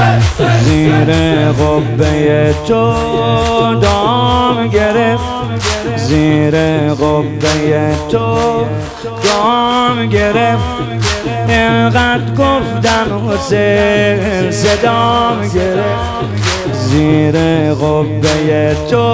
زیر قبه تو دام گرفت، زیر قبه تو دام گرفت. اینقدر گفتم حسین صدام گرفت، زیر قبه تو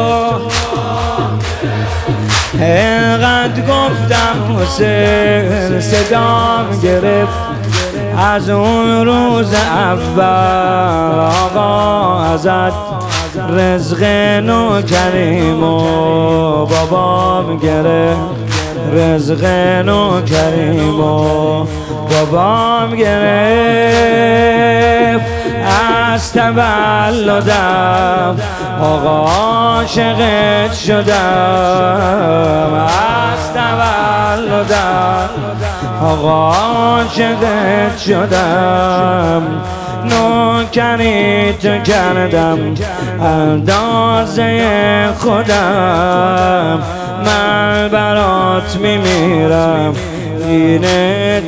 اینقدر گفتم حسین صدام گرفت. از اون روز اول آقا ازت رزق نوکریم و بابام گرفت، رزق نوکریم و بابام گرفت. از تولدم آقا عاشقت شدم، از تولدم آقا عاشقت شدم. نوکری تو کردم اندازه خودم، من برات میمیرم اینه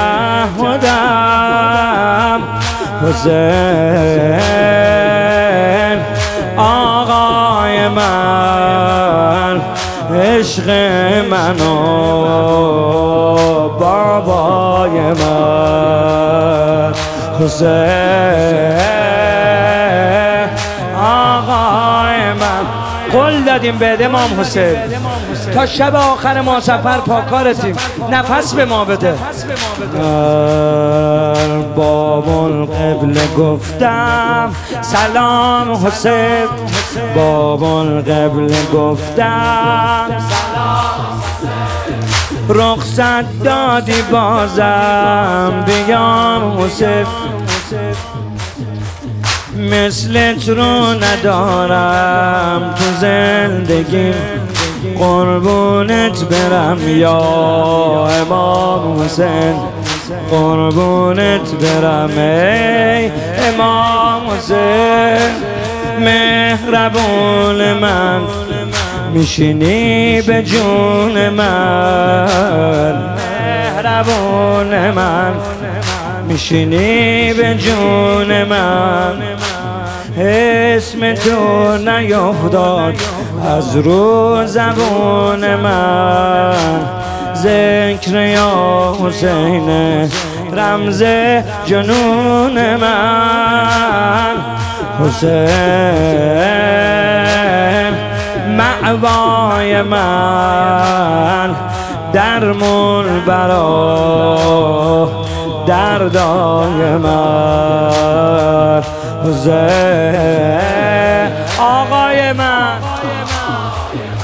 تعهدم. حسین آقای من، عشق منو بابای من. حسین آقای من، قول دادیم به امام حسین تا شب آخر ما سفر پاکارتیم، نفس به ما بده. باب القبله گفتم سلام حسین، باب القبله گفتم رخصت دادی بازم بیام حسین. مثلت رو ندارم تو زندگیم، قربونت برم یا امام حسین، قربونت برم ای امام حسین. مهربون من میشینی به جون من، مهربون من میشینی به جون من. اسم تو نیفتاد از رو زبون من، ذکر یا حسین رمز جنون من. حسین مأوای من، درمون برا دردای من. حسین آقای من،